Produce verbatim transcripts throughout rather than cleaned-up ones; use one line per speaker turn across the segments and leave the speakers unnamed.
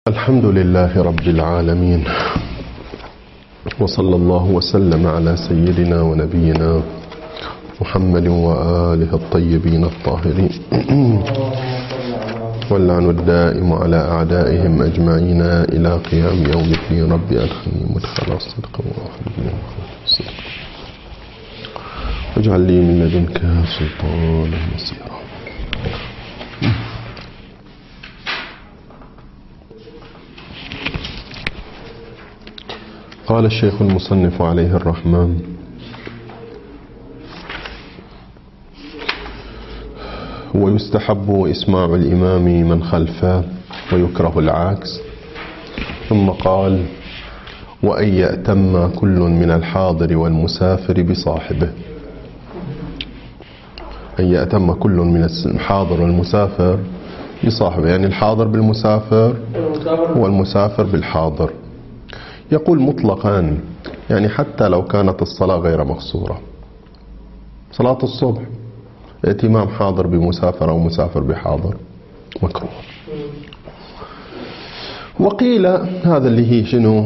الحمد لله رب العالمين، وصلى الله وسلم على سيدنا ونبينا محمد وآله الطيبين الطاهرين، واللعن الدائم على أعدائهم أجمعين إلى قيام يوم الدين. رب أدخلني مدخل الصدق وأخرجني مخرج الصدق، واجعل لي من لدنك سلطانا نصيرا. قال الشيخ المصنف عليه الرحمن: ويستحب إسماع الإمام من خلفه ويكره العكس. ثم قال: وأن يأتم كل من الحاضر والمسافر بصاحبه. أن يأتم كل من الحاضر والمسافر بصاحبه، يعني الحاضر بالمسافر والمسافر بالحاضر. يقول مطلقا، يعني حتى لو كانت الصلاة غير مقصورة، صلاة الصبح ائتمام حاضر بمسافر أو مسافر بحاضر مكروه. وقيل هذا اللي هي شنو؟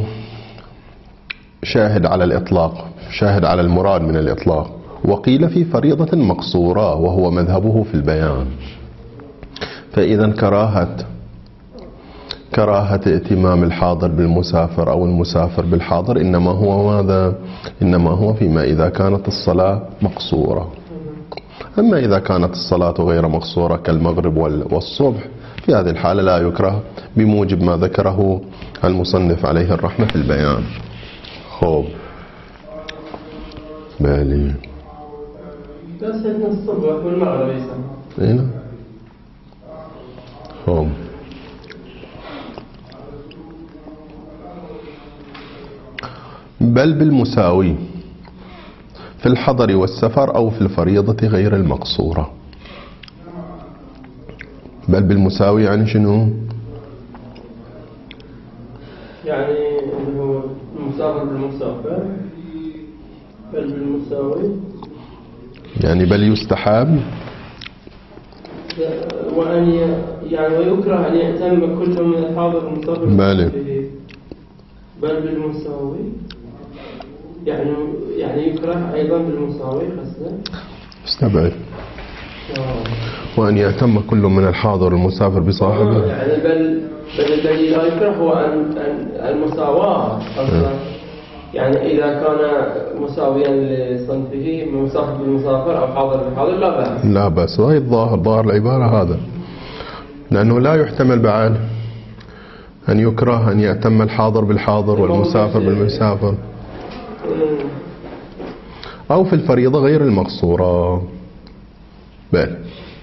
شاهد على الإطلاق، شاهد على المراد من الإطلاق. وقيل في فريضة مقصورة، وهو مذهبه في البيان. فإذا كراهة كراهة ائتمام الحاضر بالمسافر أو المسافر بالحاضر إنما هو ماذا؟ إنما هو فيما إذا كانت الصلاة مقصورة. أما إذا كانت الصلاة غير مقصورة كالمغرب والصبح، في هذه الحالة لا يكره بموجب ما ذكره المصنف عليه الرحمة في البيان. خوب بالي
بس إن الصبح والمغرب يسمى
هنا. خوب بل بالمساوي في الحضر والسفر أو في الفريضة غير المقصورة. بل بالمساوي يعني شنو؟
يعني هو المسافر بالمسافر. بل بالمساوي
يعني بل يستحب
وأن يعني ويكره أن يأتم كل من الحاضر والمسافر
بل
بل بالمساوي، يعني يعني يكره أيضا بالمساوي خاصة.
استبعد. وأن يأتم كل من الحاضر والمسافر بصاحبه.
يعني بل بل الذي لا يكره هو أن المساواة أصلا. يعني إذا كان مساويا لصنفه مسافر بالمسافر أو حاضر بالحاضر لا بأس.
لا بأس. وهي الظاهر ظاهر العبارة هذا، لأنه لا يحتمل بعد أن يكره أن يأتم الحاضر بالحاضر والمسافر بالمسافر، أو في الفريضة غير المقصورة. بل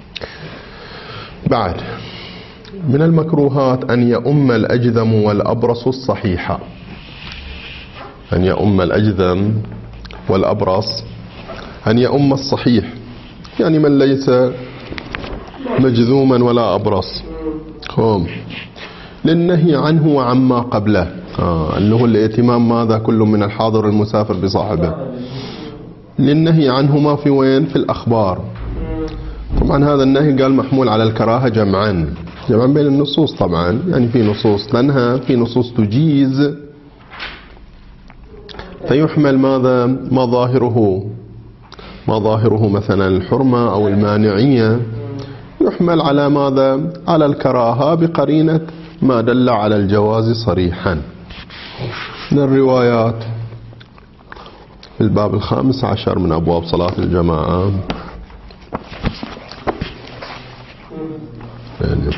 بعد من المكروهات أن يؤم الأجذم والأبرص الصحيحة. أن يؤم الأجذم والأبرص، أن يؤم الصحيح، يعني من ليس مجذوما ولا أبرص، هم للنهي عنه وعما قبله. آه اللي هو الائتمام ماذا؟ كل من الحاضر المسافر بصاحبه. للنهي عنه ما في وين؟ في الأخبار. طبعا هذا النهي قال محمول على الكراهة جمعا جمعا بين النصوص. طبعا يعني في نصوص لأنها في نصوص تجيز، فيحمل ماذا؟ ما ظاهره ما ظاهره مثلا الحرمة أو المانعية، يحمل على ماذا؟ على الكراهة بقرينة ما دل على الجواز صريحا. من الروايات في الباب الخامس عشر من أبواب صلاة الجماعة، يعني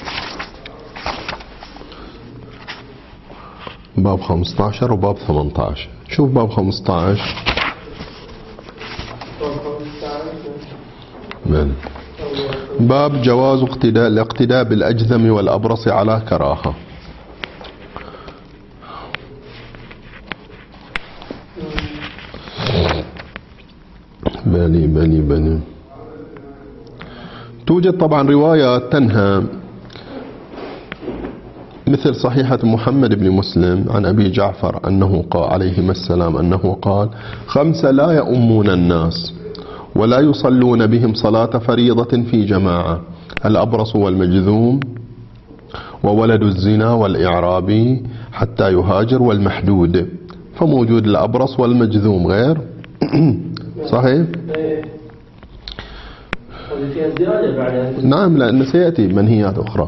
باب خمسة عشر وباب ثمانية عشر. شوف باب خمسة عشر. من باب جواز اقتداء الاقتداء بالأجذم والأبرص على كراهة. بلي بلي بلي توجد طبعا روايات تنهى، مثل صحيحة محمد بن مسلم عن أبي جعفر أنه قال عليهما السلام أنه قال: خمسة لا يؤمون الناس ولا يصلون بهم صلاة فريضة في جماعة: الأبرص والمجذوم وولد الزنا والإعرابي حتى يهاجر والمحدود، فموجود الأبرص والمجذوم غير صحيح؟ نعم، لأن سيأتي منهيات أخرى.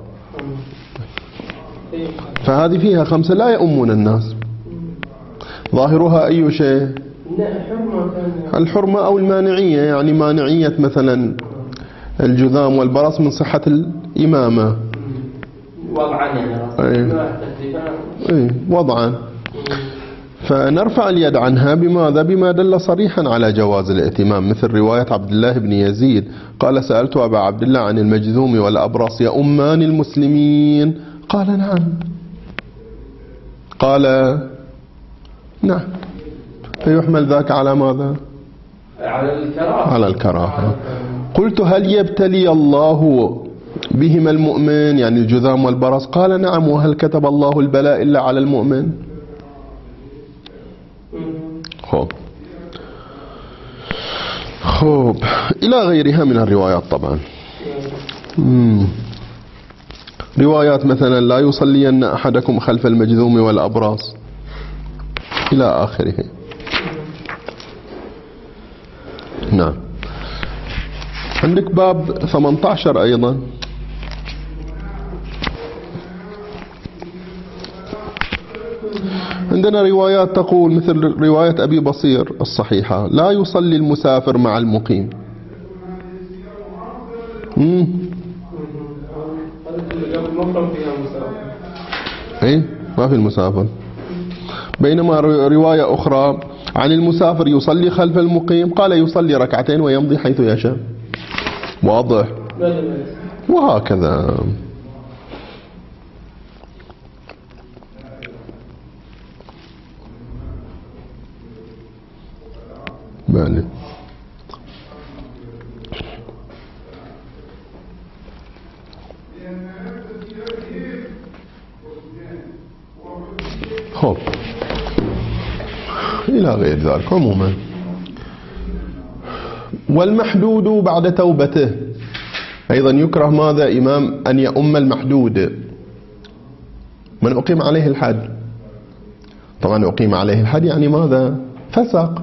فهذه فيها خمسة لا يؤمون الناس. ظاهرها أي شيء؟ الحرمة أو المانعية، يعني مانعية مثلا الجذام والبرص من صحة الإمامة
وضعا، يعني
ايه وضعا. فنرفع اليد عنها بماذا؟ بما دل صريحا على جواز الائتمام، مثل رواية عبد الله بن يزيد قال سألت أبا عبد الله عن المجذوم والأبرص يؤمان المسلمين؟ قال نعم. قال نعم. فيحمل ذاك على ماذا؟
على الكراهة.
على الكراهة. قلت هل يبتلي الله بهما المؤمن، يعني الجذام والبرص؟ قال نعم. وهل كتب الله البلاء إلا على المؤمن؟ خوب خوب إلى غيرها من الروايات طبعا. مم. روايات مثلا لا يصلين أحدكم خلف المجذوم والأبرص إلى آخره. نعم. عندك باب ثمانية عشر أيضا، عندنا روايات تقول مثل رواية أبي بصير الصحيحة لا يصلي المسافر مع المقيم. مم. ايه ما في المسافر. بينما رواية أخرى عن المسافر يصلي خلف المقيم قال يصلي ركعتين ويمضي حيث يشاء. واضح. وهكذا. بالي. خب إلى غير ذلك. عموما والمحدود بعد توبته أيضا يكره ماذا إمام أن يؤم المحدود من أقيم عليه الحد. طبعا أقيم عليه الحد يعني ماذا؟ فسق.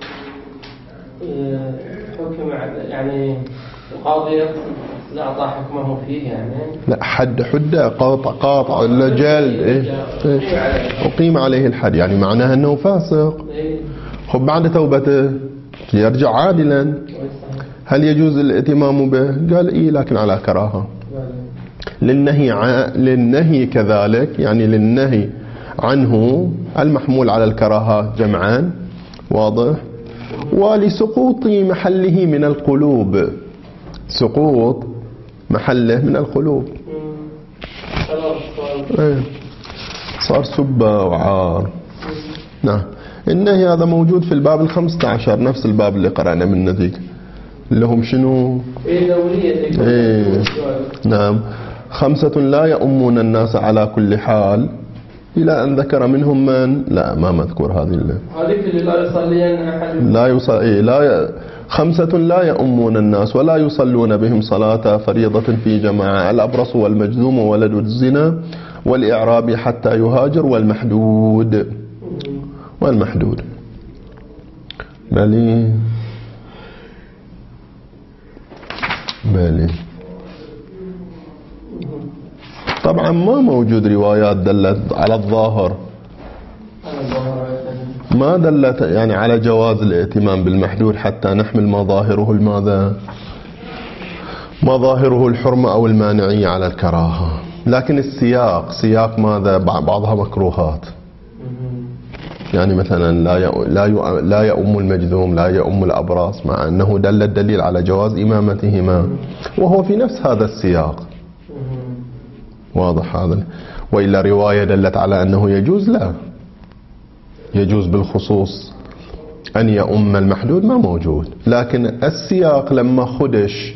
حكم يعني القاضي لا أعطى حكمه فيه يعني
لا حد حده قاطع قاطع ولا جلد إيه؟ أقيم عليه الحد يعني معناها أنه فاسق. خب بعد توبته يرجع عادلا، هل يجوز الائتمام به؟ قال إيه لكن على كراهة. للنهي ع... للنهي كذلك يعني للنهي عنه المحمول على الكراهة جمعان. واضح. ولسقوط محله من القلوب، سقوط محله من القلوب. ايه صار سبة وعار. نعم. النهي هذا موجود في الباب الخمسة عشر، نفس الباب اللي قرأنا من ذيك اللي هم شنو؟ ايه نعم. خمسة لا يؤمون الناس على كل حال إلى أن ذكر منهم من لا ما مذكور هذه اللي
هذيك اللي لا يصلين أحد
لا يصلي إيه لا ي... خمسة لا يؤمون الناس ولا يصلون بهم صلاة فريضة في جماعة: الأبرص والمجذوم وولد الزنا والإعرابي حتى يهاجر والمحدود. والمحدود بلي بلي طبعا ما موجود روايات دلت على الظاهر، ما دلت يعني على جواز الائتمام بالمحدود حتى نحمل مظاهره الماذا مظاهره الحرمة أو المانعية على الكراهة. لكن السياق سياق ماذا بعضها مكروهات، يعني مثلا لا لا لا يؤم المجذوم لا يؤم الأبرص مع أنه دل الدليل على جواز إمامتهما وهو في نفس هذا السياق. واضح هذا. وإلا رواية دلت على أنه يجوز لا يجوز بالخصوص أن يؤم المحدود ما موجود. لكن السياق لما خدش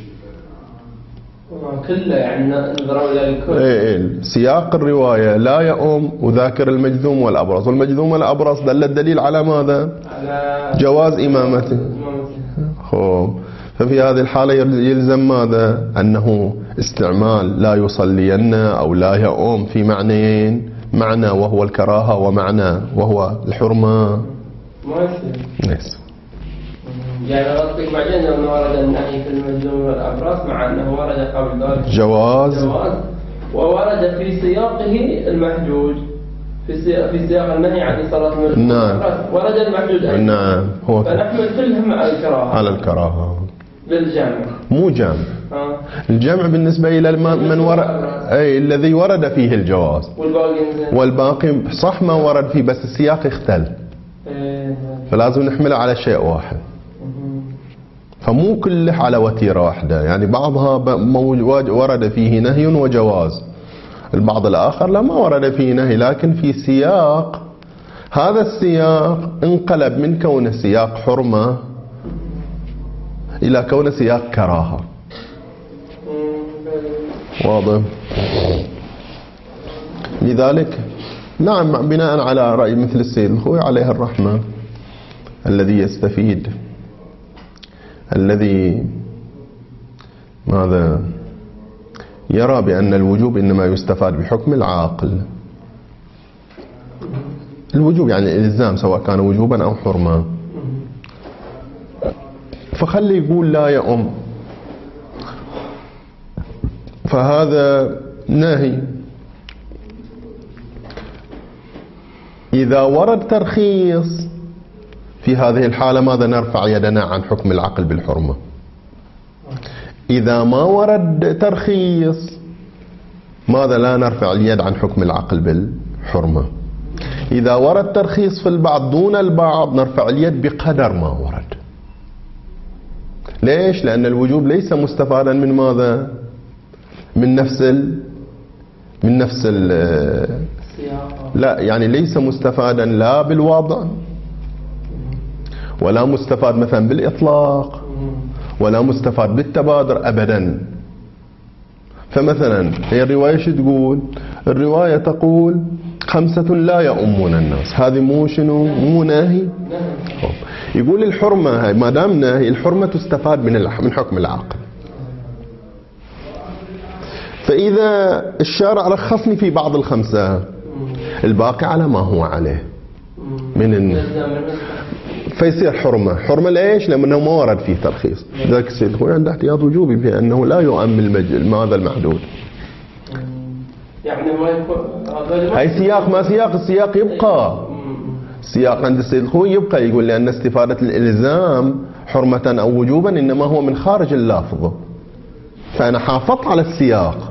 كله يعني نظروا إلى الكل.
إيه سياق الرواية لا يؤم وذاكر المجذوم والأبرص، والمجذوم والأبرص دل الدليل على ماذا؟ على جواز إمامته. خب ففي هذه الحالة يلزم ماذا؟ أنه استعمال لا يصلين أو لا يؤم في معنيين، معنى وهو الكراهة ومعنى وهو الحرمة.
ما يصير.
يس.
يعني قصدك بعدين أنه ورد النهي في المجنون والأبرص مع أنه ورد قبل ذلك
جواز
جواز، وورد في سياقه المحدود في سياق في سياق النهي عن صلاة المجنون
نعم.
والأبرص ورد المحدود أيضا.
نعم هو
فنحمل كلهم على الكراهة.
على الكراهة
للجامع.
مو جامع.
آه.
الجمع بالنسبة إلى من ورد أي الذي ورد فيه الجواز،
والباقي
والباقي صح ما ورد فيه بس السياق اختل،
إيه.
فلازم نحمله على شيء واحد. فمو كله على وتيرة واحدة، يعني بعضها ورد فيه نهي وجواز، البعض الآخر لا ما ورد فيه نهي لكن في سياق، هذا السياق انقلب من كونه سياق حرمة إلى كونه سياق كراهة. واضح؟ لذلك نعم بناء على رأي مثل السيد الخوي عليه الرحمة الذي يستفيد، الذي ماذا يرى بأن الوجوب إنما يستفاد بحكم العاقل، الوجوب يعني الإلزام سواء كان وجوبا أو حرما، فخلي يقول لا يؤم، فهذا ناهي. إذا ورد ترخيص في هذه الحالة ماذا نرفع يدنا عن حكم العقل بالحرمة. إذا ما ورد ترخيص ماذا لا نرفع اليد عن حكم العقل بالحرمة. إذا ورد ترخيص في البعض دون البعض نرفع اليد بقدر ما ورد. ليش؟ لأن الوجوب ليس مستفادا من ماذا؟ من نفس ال من نفس ال لا يعني ليس مستفادا لا بالوضع ولا مستفاد مثلا بالإطلاق ولا مستفاد بالتبادر أبدا. فمثلا هي الرواية شو تقول؟ الرواية تقول خمسة لا يؤمون الناس، هذه مو شنو؟ مو ناهي. يقول الحرمة ما دام ناهي الحرمة تستفاد من من حكم العقل. فإذا الشارع رخصني في بعض الخمسة الباقي على ما هو عليه من الن... فيصير حرمة. حرمة ليش؟ لأنه ما ورد فيه ترخيص. ذلك السيد هو عنده احتياط وجوبي بأنه لا يؤمن المجل ماذا المحدود.
يعني ما يكون
هاي سياق ما سياق، السياق يبقى السياق عند السيد الخوي يبقى يقول لأن استفادة الإلزام حرمة أو وجوبا إنما هو من خارج اللافظ، فأنا حافظت على السياق.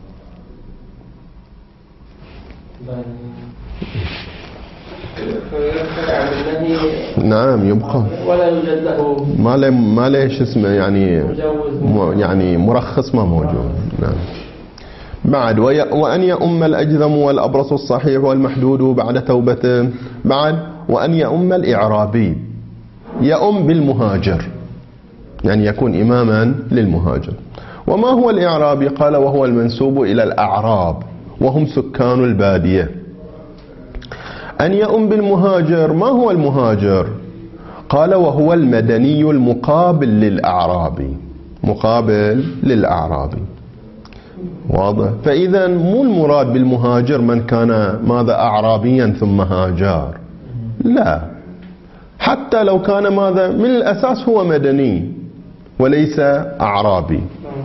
نعم يبقى
ولا يوجد له
ما له ما ليش اسمه يعني يعني مرخص ما موجود. نعم. بعد وأن يؤم الأجذم والأبرص الصحيح والمحدود بعد توبته. بعد وأن يؤم الإعرابي، يؤم بالمهاجر يعني يكون إماما للمهاجر. وما هو الإعرابي؟ قال وهو المنسوب إلى الأعراب وهم سكان البادية. أن يؤم بالمهاجر، ما هو المهاجر؟ قال وهو المدني المقابل للأعرابي، مقابل للأعرابي. واضح؟ فإذا مو المراد بالمهاجر من كان ماذا أعرابيا ثم هاجر، لا، حتى لو كان ماذا من الأساس هو مدني وليس أعرابي.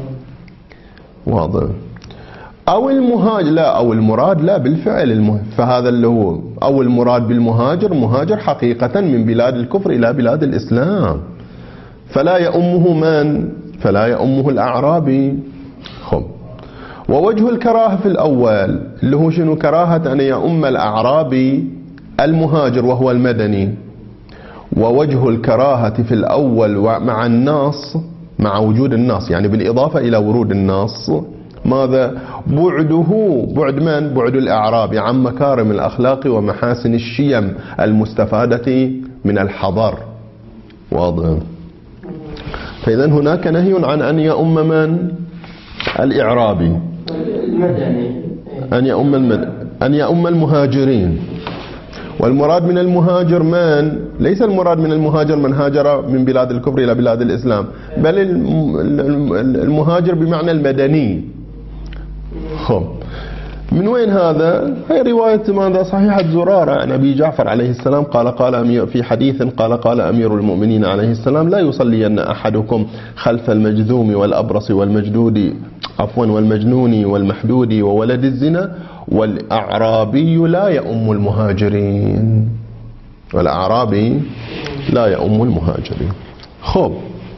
واضح؟ أو المهاجر لا، أو المراد لا بالفعل المه... فهذا اللي هو أو المراد بالمهاجر مهاجر حقيقة من بلاد الكفر إلى بلاد الإسلام، فلا يؤمه من؟ فلا يؤمه الأعرابي. خب. ووجه الكراهة في الأول اللي هو شنو؟ كراهة أن يؤم الأعرابي المهاجر وهو المدني. ووجه الكراهة في الأول مع النص، مع وجود النص يعني بالإضافة إلى ورود النص، ماذا؟ بعده بعد من؟ بعد الأعرابي عن مكارم الأخلاق ومحاسن الشيم المستفادة من الحضر. واضح؟ فإذا هناك نهي عن أن يؤم من؟ الإعرابي،
المدني،
أن يؤم المد... أن يؤم المهاجرين. والمراد من المهاجر من؟ ليس المراد من المهاجر من هاجر من بلاد الكفر إلى بلاد الإسلام، بل المهاجر بمعنى المدني. خب من وين هذا؟ هي رواية ماذا صحيحة زرارة عن أبي جعفر عليه السلام قال قال أمير في حديث قال قال أمير المؤمنين عليه السلام: لا يصلين أحدكم خلف المجذوم والأبرص والمجدود عفوا والمجنون والمحدود وولد الزنا والأعرابي لا يؤم المهاجرين. والأعرابي لا يؤم المهاجرين. خب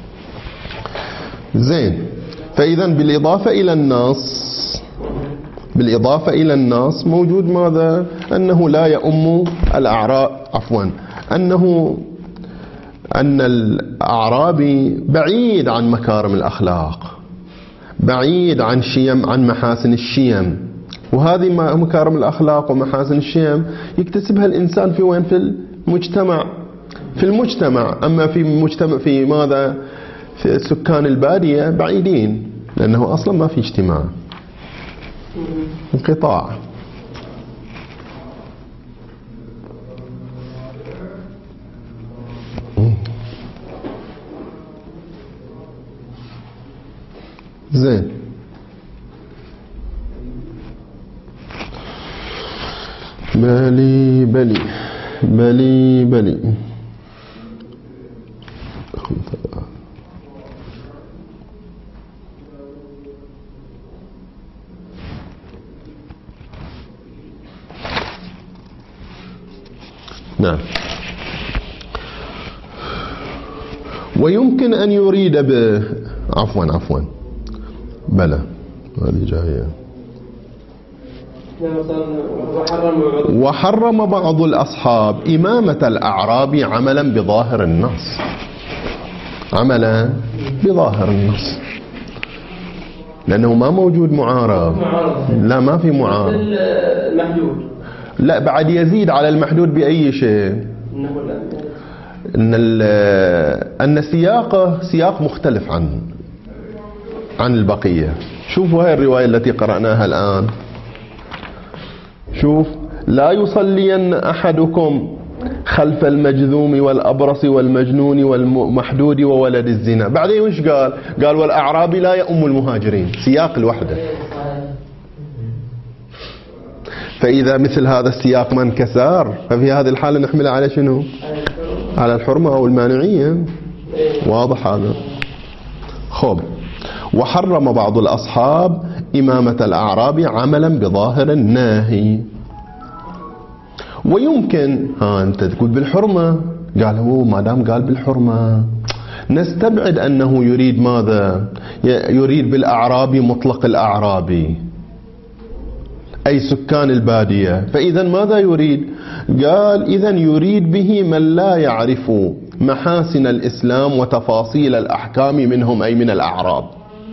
زين. فإذا بالإضافة إلى النص بالإضافة إلى النص موجود ماذا؟ أنه لا يؤم الأعراب عفوا أنه أن الأعرابي بعيد عن مكارم الأخلاق، بعيد عن شيم عن محاسن الشيم، وهذه مكارم الأخلاق ومحاسن الشيم يكتسبها الإنسان في وين؟ في المجتمع في المجتمع أما في مجتمع في ماذا؟ في سكان البادية بعيدين، لأنه أصلا ما في اجتماع، انقطاع. زين. بلي بلي بلي بلي نعم. ويمكن أن يريد ب عفوا عفوا بلى هذه جاية. وحرم بعض الأصحاب إمامة الأعرابي عملا بظاهر النص، عملا بظاهر النص، لأنه ما موجود معارض. لا ما في معارض.
المحدود
لا بعد يزيد على المحدود بأي شيء؟ أن أن سياقه سياق مختلف عن عن البقية. شوفوا هاي الرواية التي قرأناها الآن. شوف: لا يصلين أحدكم خلف المجذوم والأبرص والمجنون والمحدود وولد الزنا. بعدين وش قال؟ قال: والأعرابي لا يؤم المهاجرين. سياق الوحدة. فإذا مثل هذا السياق ما انكسر ففي هذه الحالة نحمله على شنو؟ على الحرمة أو المانعية. واضح هذا؟ خب. وحرم بعض الأصحاب إمامة الأعراب عملا بظاهر الناهي. ويمكن ها أنت تقول بالحرمة، قال هو ما دام قال بالحرمة نستبعد أنه يريد ماذا؟ يريد بالأعرابي مطلق الأعرابي أي سكان البادية. فإذا ماذا يريد؟ قال إذا يريد به من لا يعرف محاسن الإسلام وتفاصيل الأحكام منهم أي من الأعراب.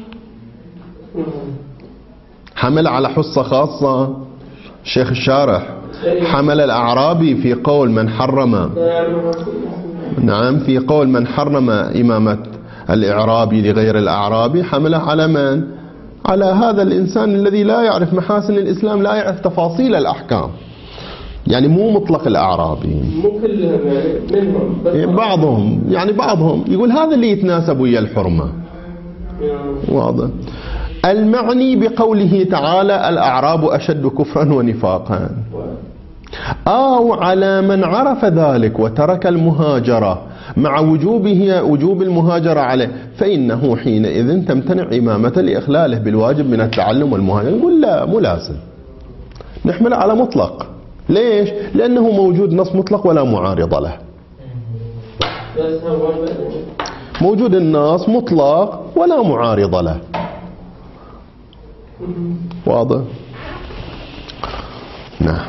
حمل على حصة خاصة. الشيخ الشارح حمل الأعرابي في قول من حرم، نعم، في قول من حرم إمامة الإعرابي لغير الأعرابي، حمله على من؟ على هذا الإنسان الذي لا يعرف محاسن الإسلام، لا يعرف تفاصيل الأحكام، يعني مو مطلق الأعرابي،
مو كلهم يعني منهم بس
بعضهم، يعني بعضهم يقول هذا اللي يتناسب ويا الحرمة. واضح. المعني بقوله تعالى الأعراب أشد كفرا ونفاقا، أو على من عرف ذلك وترك المهاجرة مع وجوبه وجوب المهاجرة عليه فإنه حينئذ تمتنع إمامة لإخلاله بالواجب من التعلم والمهاجرة. يقول لا، مو لازم نحمل على مطلق. ليش؟ لأنه موجود نص مطلق ولا معارض له. موجود النص مطلق ولا معارض له. واضح؟ نعم.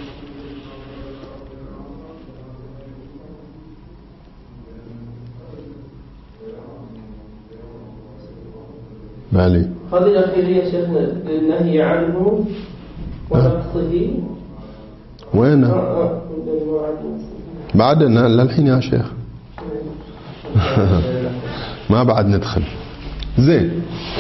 مالي
هذه الأخيرية شيخنا النهي عنه ونقصه
وين؟
آه آه.
بعدنا للحين يا شيخ ما بعد ندخل. زين،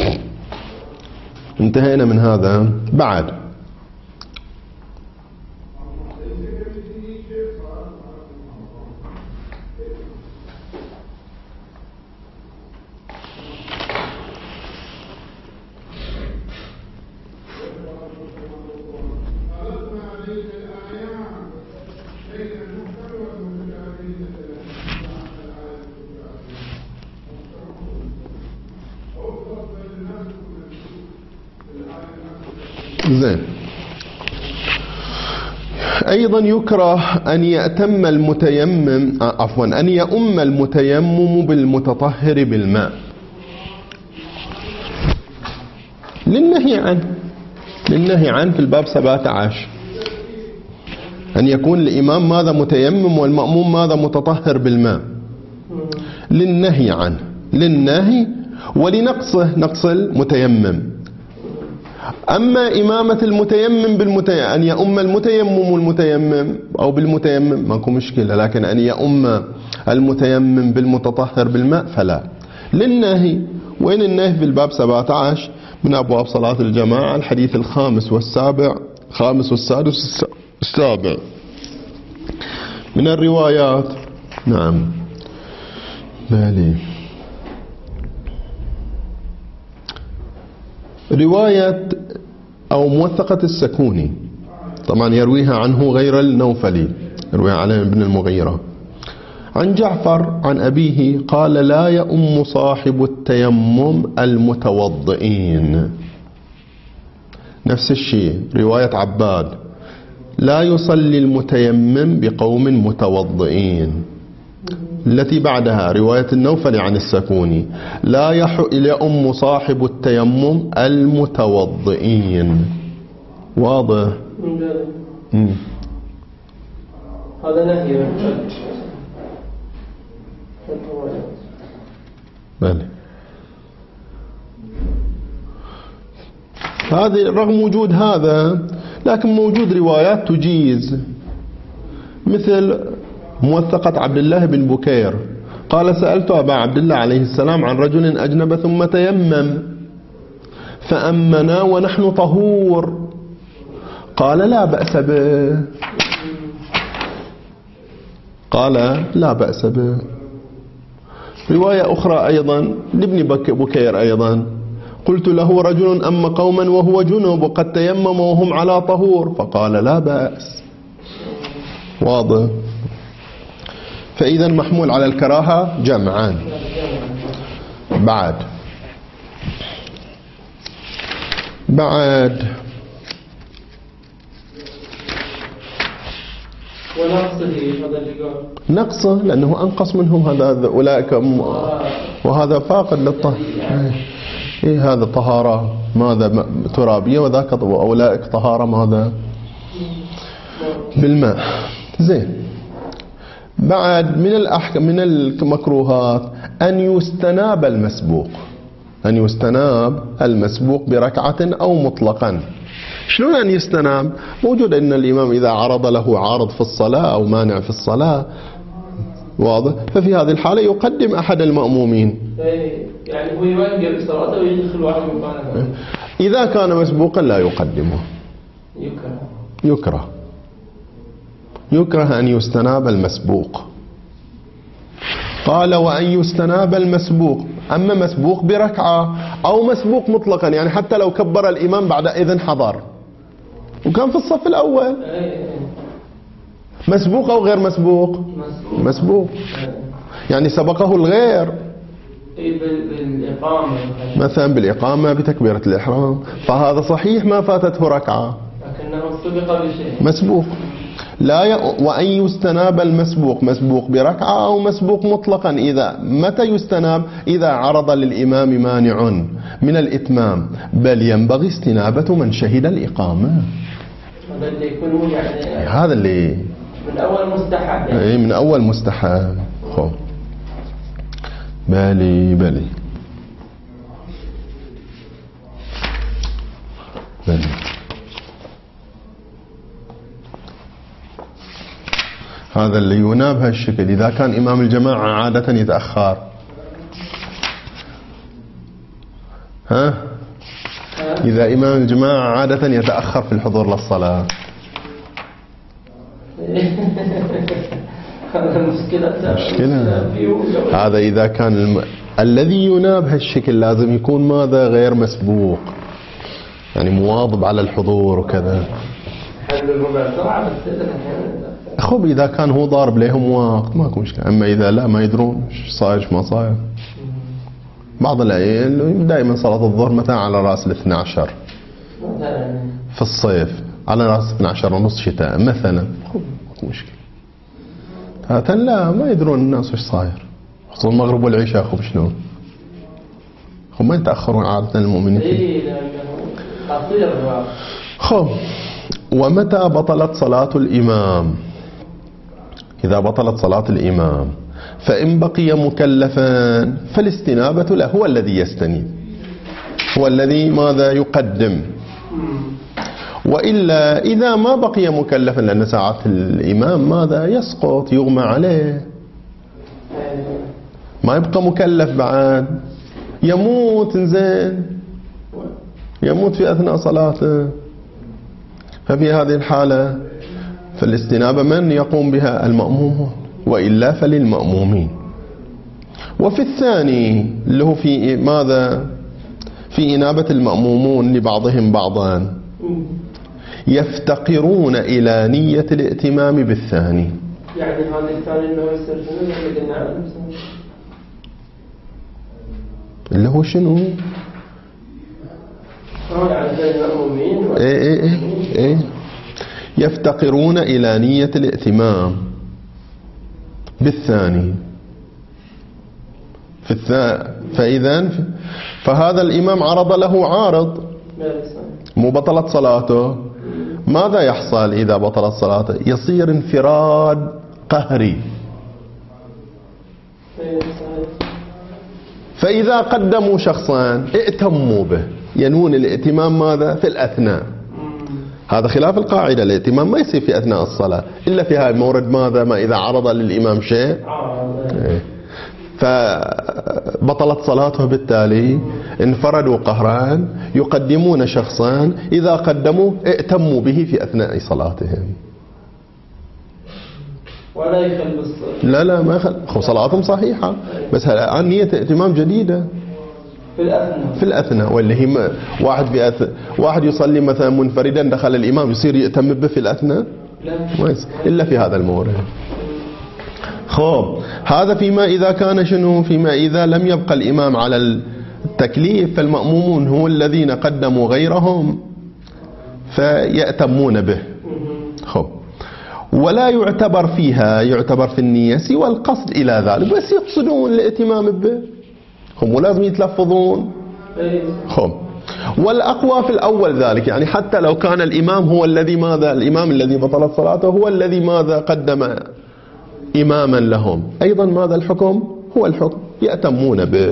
انتهينا من هذا. بعد زين. أيضا يكره أن يأتم المتيمم عفوا أن يؤم المتيمم بالمتطهر بالماء للنهي عنه للنهي عنه في الباب سبعة عشر، أن يكون الإمام ماذا متيمم والمأموم ماذا متطهر بالماء، للنهي عنه للنهي ولنقصه نقص المتيمم. أما إمامة المتيمم بالمتيمم أن يؤم المتيمم المتيمم أو بالمتيمم ماكو مشكلة، لكن أن يؤم المتيمم بالمتطهر بالماء فلا، للنهي. وين النهي؟ في الباب سبعة عشر من أبواب صلاة الجماعة، الحديث الخامس والسابع الخامس والسادس السابع من الروايات. نعم بالي. رواية أو موثقة السكوني طبعا يرويها عنه غير النوفلي، يرويها علي بن المغيرة عن جعفر عن أبيه قال لا يؤم صاحب التيمم المتوضئين. نفس الشيء رواية عباد لا يصلي المتيمم بقوم متوضئين. التي بعدها رواية النوفلي عن السكوني لا يؤم صاحب التيمم المتوضئين. واضح؟ مم.
هذا نهي.
بلى. هذه رغم وجود هذا لكن موجود روايات تجيز، مثل موثقة عبد الله بن بكير قال سألت أبا عبد الله عليه السلام عن رجل أجنب ثم تيمم فأمنا ونحن طهور قال لا بأس به، قال لا بأس به. رواية أخرى أيضا لابن بكير أيضا قلت له رجل أم قوما وهو جنوب وقد تيمم وهم على طهور فقال لا بأس. واضح؟ فإذا محمول على الكراهة جمعا. بعد بعد
ونقصه هذا اللي قال
نقصه لأنه أنقص منهم هذا أولئك وهذا فاقد للطهارة. إيه هذا طهارة ماذا ترابية وذاك أولئك طهارة ماذا بالماء. زين. بعد من الأحكام من المكروهات أن يستناب المسبوق، أن يستناب المسبوق بركعة أو مطلقا. شلون أن يستناب؟ موجود أن الإمام إذا عرض له عارض في الصلاة أو مانع في الصلاة، واضح، ففي هذه الحالة يقدم أحد المأمومين،
يعني هو يوقف صلاته ويدخل واحد مكانه.
إذا كان مسبوقا لا يقدمه،
يكره
يكره يكره أن يستناب المسبوق. قال وأن يستناب المسبوق، أما مسبوق بركعة أو مسبوق مطلقا، يعني حتى لو كبر الإمام بعد إذن حضر وكان في الصف الأول، مسبوق أو غير مسبوق؟ مسبوق، يعني سبقه الغير
بالإقامة
مثلا بالإقامة بتكبيرة الإحرام، فهذا صحيح ما فاتته ركعة
لكنه سبق بشيء مسبوق.
لا ي... وأن يستناب المسبوق مسبوق بركعة أو مسبوق مطلقا. إذا متى يستناب؟ إذا عرض للإمام مانع من الإتمام، بل ينبغي استنابة من شهد الإقامة.
هذا اللي يكون يعني
هذا اللي
من أول مستحب يعني.
إيه من أول مستحب. خو بالي بالي بالي هذا اللي يناب هالشكل. إذا كان إمام الجماعة عادة يتأخر، ها إذا إمام الجماعة عادة يتأخر في الحضور للصلاة،
هذا مشكلة
مشكلة. هذا إذا كان الم... الذي يناب هالشكل لازم يكون ماذا غير مسبوق، يعني مواظب على الحضور وكذا. خب إذا كان هو ضارب لهم وقت ماكو مشكلة، أما إذا لا ما يدرون ايش صاير ما صاير. بعض الأيام دائما صلاة الظهر مثلا على رأس الاثنى عشر في الصيف على راس اثني عشر ونص شتاء مثلا، ماكو مشكلة. هذا لا ما يدرون الناس وش صاير، خصوصا المغرب والعشاء خب شلون، هم ما يتأخرون عادة المؤمنين فيه. خب ومتى بطلت صلاة الإمام؟ إذا بطلت صلاة الإمام فإن بقي مكلفا فالاستنابة له، هو الذي يستنيب، هو الذي ماذا يقدم. وإلا إذا ما بقي مكلفا، لأن ساعات الإمام ماذا يسقط يغمى عليه، ما يبقى مكلف بعد، يموت زين، يموت في أثناء صلاته. ففي هذه الحالة فالاستنابة من يقوم بها؟ المأمومون، وإلا فللمأمومين. وفي الثاني اللي هو في ماذا؟ في إنابة المأمومون لبعضهم بعضا، يفتقرون إلى نية الائتمام بالثاني.
يعني هذا الثاني اللي هو يصير شنو اللي قلنا عنه؟
اللي هو شنو؟
اه يعني بين المأمومين.
ايه ايه ايه ايه يفتقرون إلى نية الائتمام بالثاني. في الثاني فإذا فهذا الإمام عرض له عارض، مو بطلت صلاته. ماذا يحصل إذا بطلت صلاته؟ يصير انفراد قهري. فإذا قدموا شخصان ائتموا به، ينون الائتمام ماذا؟ في الأثناء. هذا خلاف القاعدة، الائتمام ما يصير في أثناء الصلاة إلا في هذا المورد ماذا؟ ما إذا عرض للإمام شيء فبطلت صلاته، بالتالي انفردوا قهران يقدمون شخصان، إذا قدموا ائتموا به في أثناء صلاتهم.
ولا يخل الصلاة.
لا لا ما يخل، صلاتهم صحيحة، بس الآن نية ائتمام جديدة
في الأثناء.
في الأثناء واللي هي واحد في أث... واحد يصلي مثلا منفردا، دخل الإمام يصير يأتم به في الأثناء؟ لا إلا في هذا المورد. خب هذا فيما إذا كان شنو؟ فيما إذا لم يبقى الإمام على التكليف، فالمأمومون هو الذين قدموا غيرهم فيأتمون به. خب ولا يعتبر فيها، يعتبر في النية سوى القصد إلى ذلك، بس يقصدون الائتمام به، هم ولازم يتلفظون. خب والأقوى في الأول ذلك، يعني حتى لو كان الإمام هو الذي ماذا؟ الإمام الذي بطلت صلاته هو الذي ماذا؟ قدم إماما لهم، أيضا ماذا الحكم؟ هو الحكم، يأتمون به.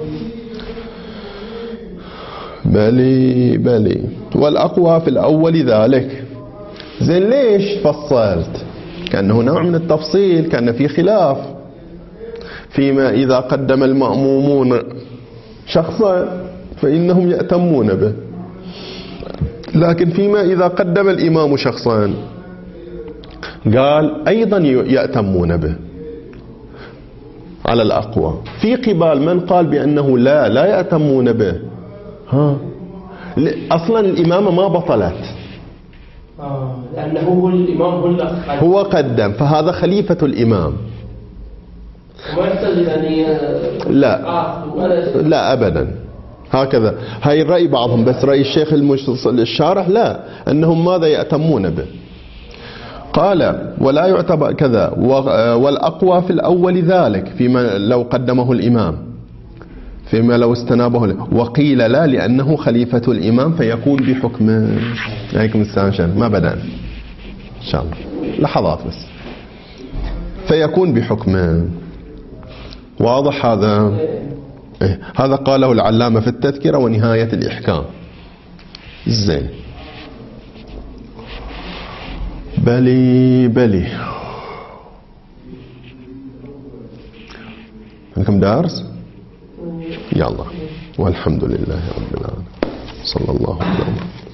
بلي بلي والأقوى في الأول ذلك. زين ليش فصلت؟ كأنه نوع من التفصيل، كأن في خلاف فيما إذا قدم المأمومون شخصا فإنهم يأتمون به، لكن فيما إذا قدم الإمام شخصا قال أيضا يأتمون به على الأقوى. في قبال من قال بأنه لا لا يأتمون به، ها أصلا الإمامة ما بطلت،
آه لأنه هو الإمام هو اللي
هو قدم، فهذا خليفة الإمام.
ما يحتاج يعني
لا لا أبدا هكذا. هاي الرأي بعضهم، بس رأي الشيخ الشارح لا، أنهم ماذا؟ يأتمون به. قال ولا يعتبر كذا، والأقوى في الأول ذلك فيما لو قدمه الإمام، فيما لو استنابه. وقيل لا، لأنه خليفة الإمام فيكون بحكمه. عليكم السلام، ما بدأنا إن شاء الله لحظات بس. فيكون بحكمه. واضح هذا؟ إيه؟ هذا قاله العلامة في التذكرة ونهاية الإحكام. زين بلي بلي عندكم دارس؟ يلا والحمد لله رب العالمين، صلى الله عليه وسلم.